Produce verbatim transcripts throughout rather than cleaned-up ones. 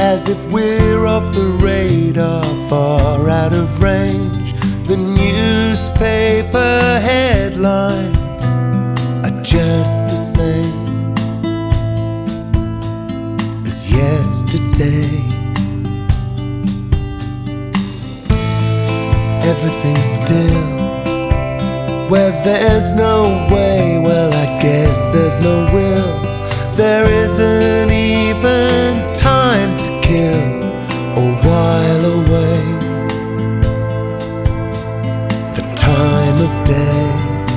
as if we're off the radar, far out of range. The newspaper headlines are just the same as yesterday. Everything's still where there's no way. Well, I guess there's no will. There isn't even time to kill or while away the time of day.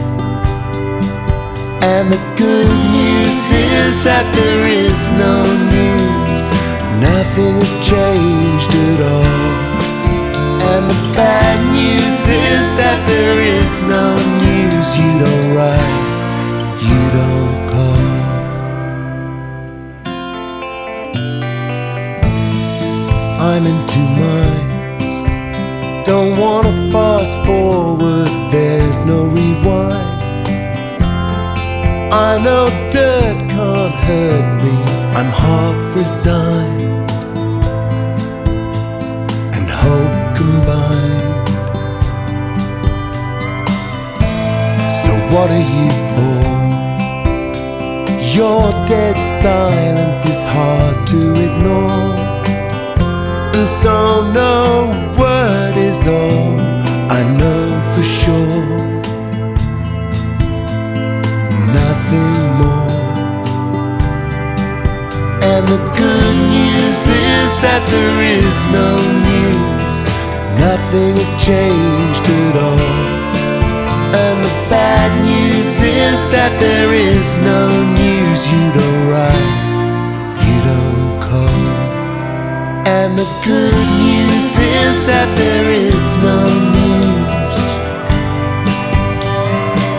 And the good news is that there is no news. Nothing has changed at all. And the bad news is that there is no news. You don't write, you don't call. I'm in two minds. Don't wanna fast forward, there's no rewind. I know dirt can't hurt me. I'm half resigned and hope combined. So what are you for? Your dead silence is hard to ignore, and so no word is all I know for sure. Nothing more. And the good news is that there is no news. Nothing has changed at all. And the bad news is that there is no news. You don't write, you don't call. And the good news is that there is no news.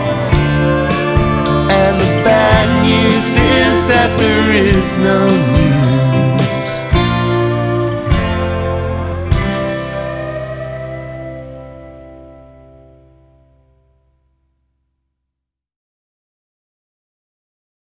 And the bad news is that there is no news.